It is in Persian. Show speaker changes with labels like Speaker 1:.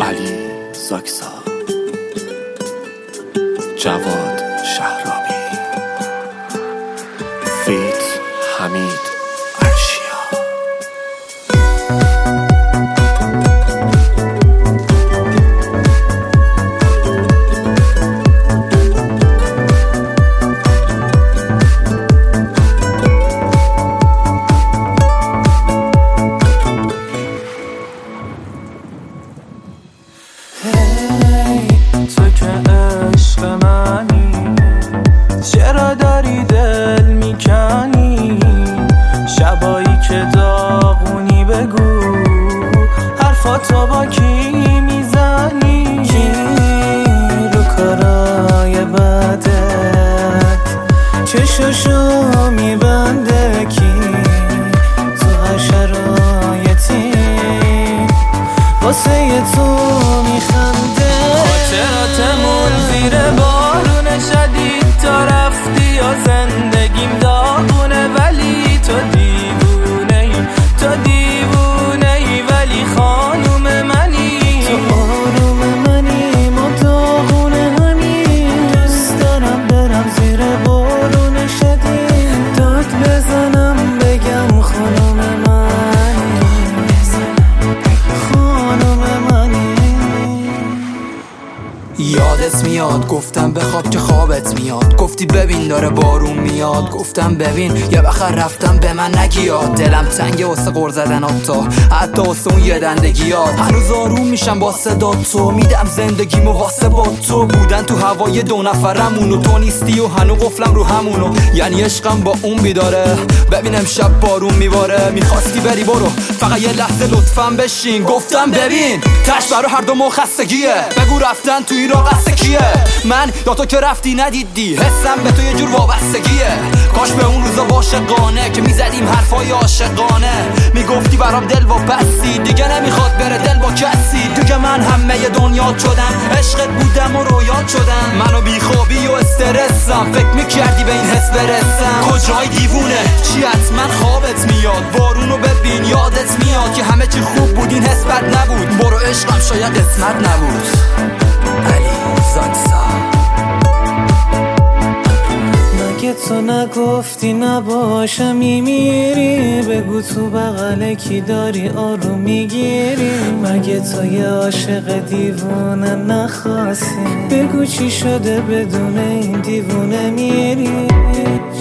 Speaker 1: علی زاکسا، جواد شهرابی، فیت حمید عرشیا.
Speaker 2: تو که عشق منی، چرا داری دل میکنی؟ شبایی که داغونی بگو حرفاتو با کی میزنی؟ کی رو کارای بدت چششو میبنده؟ کی تو هر شرایطی واسه تو میخنده؟ خاطراتمون زیر بارون شدید تا رفتی یا زندگیم داغونه، ولی تو دیوونه ای، تو دیوونه ای، ولی خانوم منی، تو آروم منی، ما داغونه همین. دوست دارم برم زیر بارون شدید داد بزنم بگم خانوم منی، خانوم منی.
Speaker 3: یادت میاد گفتم بخواب که خوابت میاد، گفتی ببین داره بارون میاد، گفتم ببین یه بخر رفتم به من نگیاد. دلم تنگه واسه غر زدن تا حتی واسه اون یه دندگیات. هنوز آروم میشم با صدا تو، میدم زندگیمو واسه با تو بودن تو هوای دو نفرمون و تو نیستی و هنو قفلم رو همونو، یعنی عشقم با اون بیداره. ببین امشب بارون میباره، میخواستی بری برو فقط یه لحظه لطفاً بشین. گفتم ببین تش برا هر دو خستگیه، بگو رفتن تو این راه قصد کیه؟ من یا تو که رفتی ندیدی، حسم به تو یه جور وابستگیه. کاش به اون روزا عاشقانه که میزدیم حرفای عاشقانه، میگفتی برام دل و بستی، دیگه نمیخواد بره دل با کسی. دیگه من همه دنیا شدم، عشقت بودم و رویات شدم، منو بیخوابی و استرسم، فکر میکردی به این حس برسم. کجای دیوونه چی حتما خوابت میاد، بارونو ببین یادت میاد که همه چی خوب بود، این حس بد نبود. برو عشقم شاید قسمت نبود. علی زاکسا.
Speaker 2: مگه تو نگفتی نباشم میمیری؟ بگو تو بغل کی داری آروم میگیری؟ مگه تو یه عاشق دیوونه نخواستی؟ بگو چی شده بدون این دیوونه میری؟